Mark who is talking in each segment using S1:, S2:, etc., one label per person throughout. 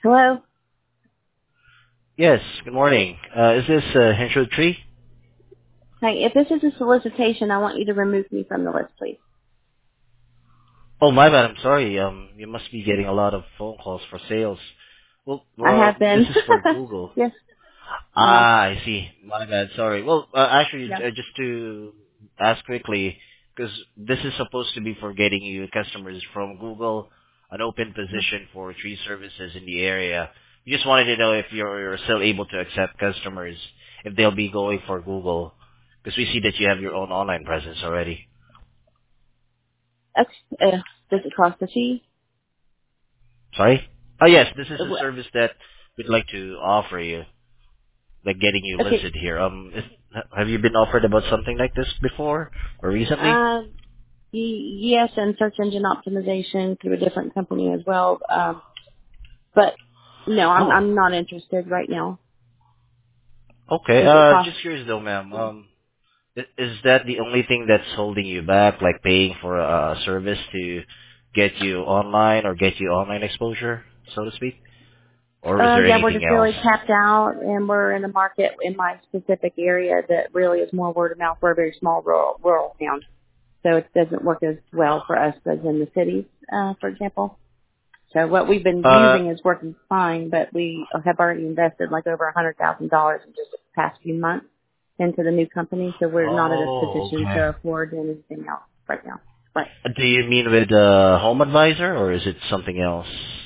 S1: Hello?
S2: Yes, good morning. Is this Henshaw Tree?
S1: Hi, if this is a solicitation, I want you to remove me from the list, please.
S2: Oh, my bad. I'm sorry. You must be getting a lot of phone calls for sales.
S1: I have
S2: This
S1: been.
S2: is for Google.
S1: Yes. Uh-huh.
S2: Ah, I see. My bad. Sorry. Well, actually,
S1: Yeah.
S2: just to ask quickly, because this is supposed to be for getting you customers from Google, an open position for tree services in the area. We just wanted to know if you're still able to accept customers, if they'll be going for Google, because we see that you have your own online presence already.
S1: Okay. Does it cost a fee?
S2: Sorry? Oh, yes, this is a
S1: Well,
S2: service that we'd like to offer you, like getting you
S1: okay.
S2: listed here. Have you been offered about something like this before or recently?
S1: Yes, and search engine optimization through a different company as well. But no,
S2: Oh,
S1: I'm not interested right now.
S2: okay.
S1: Does it cost?
S2: Just curious though, ma'am. Is that the only thing that's holding you back, like paying for a service to get you online or get you online exposure, so to speak? Or is there
S1: Yeah, we're
S2: anything
S1: just
S2: else?
S1: really tapped out, and we're in a market in my specific area that really is more word of mouth. We're a very small rural town. So it doesn't work as well for us as in the cities, for example. So what we've been
S2: Uh,
S1: using is working fine, but we have already invested like over $100,000 in just the past few months into the new company. So we're not in a
S2: oh,
S1: position
S2: okay.
S1: to afford anything else right now. Right.
S2: Do you mean with Home Advisor or is it something else?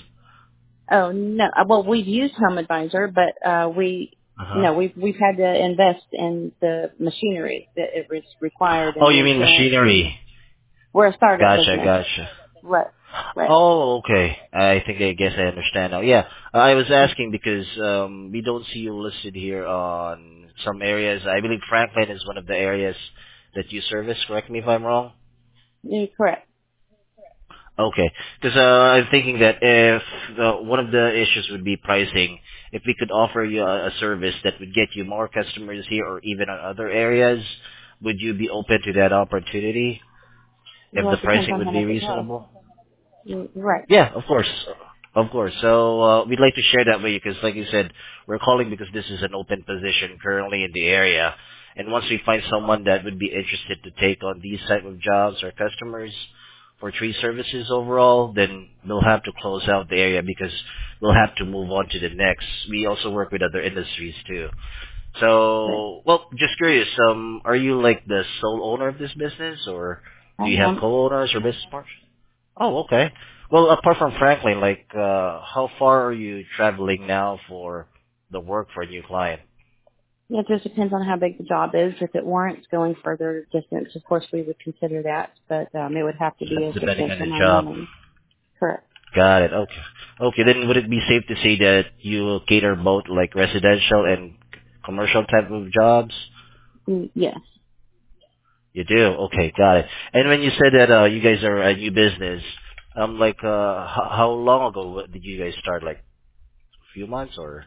S1: Oh no. Well, we've used Home Advisor, but
S2: Uh-huh.
S1: no, we've had to invest in the machinery that it was required
S2: Oh,
S1: and the
S2: you mean
S1: insurance.
S2: machinery?
S1: We're a startup
S2: Gotcha,
S1: business.
S2: gotcha.
S1: Right. Right.
S2: Oh, okay. I guess I understand now. Yeah, I was asking because we don't see you listed here on some areas. I believe Franklin is one of the areas that you service. Correct me if I'm wrong.
S1: You're correct.
S2: Okay, because I'm thinking that if one of the issues would be pricing, if we could offer you a service that would get you more customers here or even on other areas, would you be open to that opportunity if
S1: Well,
S2: the
S1: it depends
S2: pricing
S1: on
S2: would
S1: how
S2: be
S1: much it costs.
S2: reasonable?
S1: You're right.
S2: Yeah, of course. Of course. So we'd like to share that with you because, like you said, we're calling because this is an open position currently in the area. And once we find someone that would be interested to take on these type of jobs or customers for tree services overall, then we'll have to close out the area because we'll have to move on to the next. We also work with other industries too.
S1: But
S2: So, well, just curious, are you like the sole owner of this business or
S1: I
S2: do you have
S1: am.
S2: co-owners or business partners? Oh, okay. Well, apart from Franklin, like, how far are you traveling now for the work for a new client?
S1: It just depends on how big the job is. If it warrants going further distance, of course we would consider that, but it would have to be a
S2: That's depending on
S1: substantial
S2: the
S1: amount of
S2: job.
S1: money. Correct.
S2: Got it. Okay. Okay, then would it be safe to say that you cater both like residential and commercial type of jobs?
S1: Yes.
S2: You do? Okay, got it. And when you said that you guys are a new business, like, how long ago did you guys start? Like a few months or?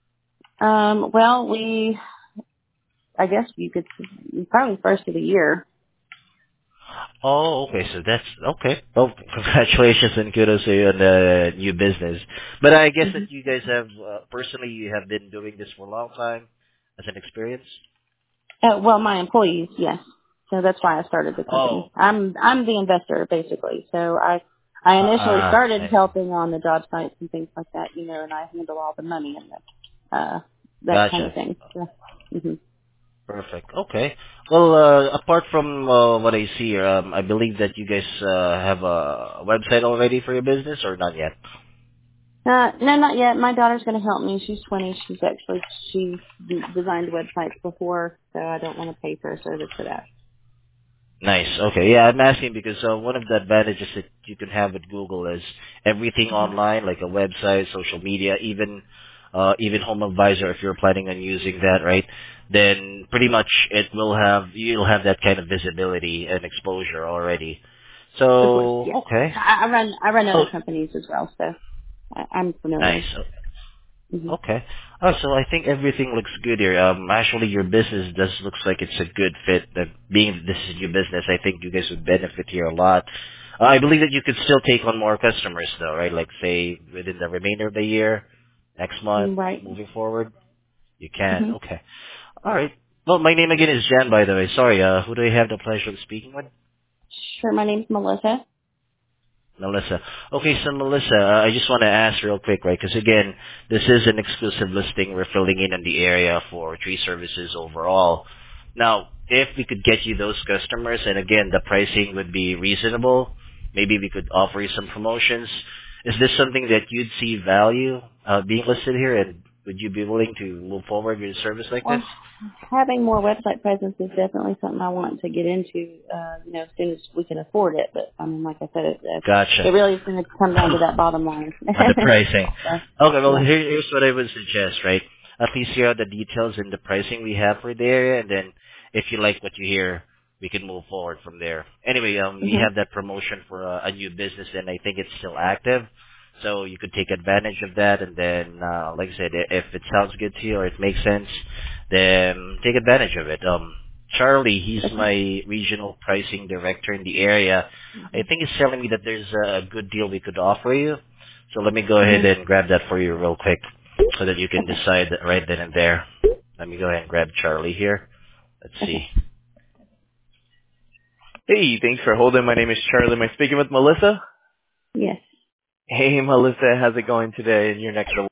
S1: Well, I guess you could, probably first of the year.
S2: Oh, okay. So that's okay. Well, congratulations and kudos to you on the new business. But I guess
S1: Hmm.
S2: that you guys have personally, you have been doing this for a long time as an experience.
S1: Well, my employees, yes. So that's why I started the
S2: Oh,
S1: company. I'm the investor basically. So I initially started
S2: I see.
S1: helping on the job sites and things like that, and I handle all the money and that kind of
S2: Gotcha.
S1: thing. So, hmm
S2: Perfect. Okay. Well, apart from what I see here, I believe that you guys have a website already for your business, or not yet?
S1: no, not yet. My daughter's going to help me. She's 20. She's designed websites before, so I don't want to pay for a service for that.
S2: Nice. Okay. Yeah, I'm asking because one of the advantages that you can have with Google is everything
S1: Hmm.
S2: online, like a website, social media, even Home Advisor. If you're planning on using that, right, then pretty much you'll have that kind of visibility and exposure already.
S1: Of course,
S2: So
S1: yes.
S2: okay.
S1: I run
S2: Oh,
S1: other companies as well, so I'm familiar.
S2: nice.
S1: Hmm.
S2: Okay. Oh, so I think everything looks good here. Actually, your business does looks like it's a good fit. That being that this is your business, I think you guys would benefit here a lot. I believe that you could still take on more customers, though, right? Like say within the remainder of the year. next month,
S1: Right.
S2: moving forward? You can.
S1: hmm
S2: Okay. All right. Well, my name again is Jan, by the way. Sorry, who do I have the pleasure of speaking with?
S1: Sure. My name's Melissa.
S2: Melissa. Okay, so Melissa, I just want to ask real quick, right? Because again, this is an exclusive listing. We're filling in the area for tree services overall. Now, if we could get you those customers, and again, the pricing would be reasonable, maybe we could offer you some promotions. Is this something that you'd see value being listed here, and would you be willing to move forward with a service like this?
S1: Well, having more website presence is definitely something I want to get into, as soon as we can afford it. But I mean, like I said, it
S2: Gotcha.
S1: really is going to come down to that bottom line.
S2: On the pricing.
S1: So,
S2: Okay, well,
S1: yeah.
S2: here's what I would suggest, right? At least hear out the details and the pricing we have for the area, and then if you like what you hear, we can move forward from there. Anyway, we
S1: hmm
S2: have that promotion for a new business, and I think it's still active, so you could take advantage of that, and then, like I said, if it sounds good to you or it makes sense, then take advantage of it. Charlie, he's
S1: Okay.
S2: my regional pricing director in the area. I think he's telling me that there's a good deal we could offer you. So let me go ahead
S1: hmm
S2: and grab that for you real quick so that you can
S1: Okay.
S2: decide that right then and there. Let me go ahead and grab Charlie here. Let's see.
S1: Okay.
S3: Hey, thanks for holding. My name is Charlie. Am I speaking with Melissa?
S1: Yes.
S3: Hey, Melissa, how's it going today in your next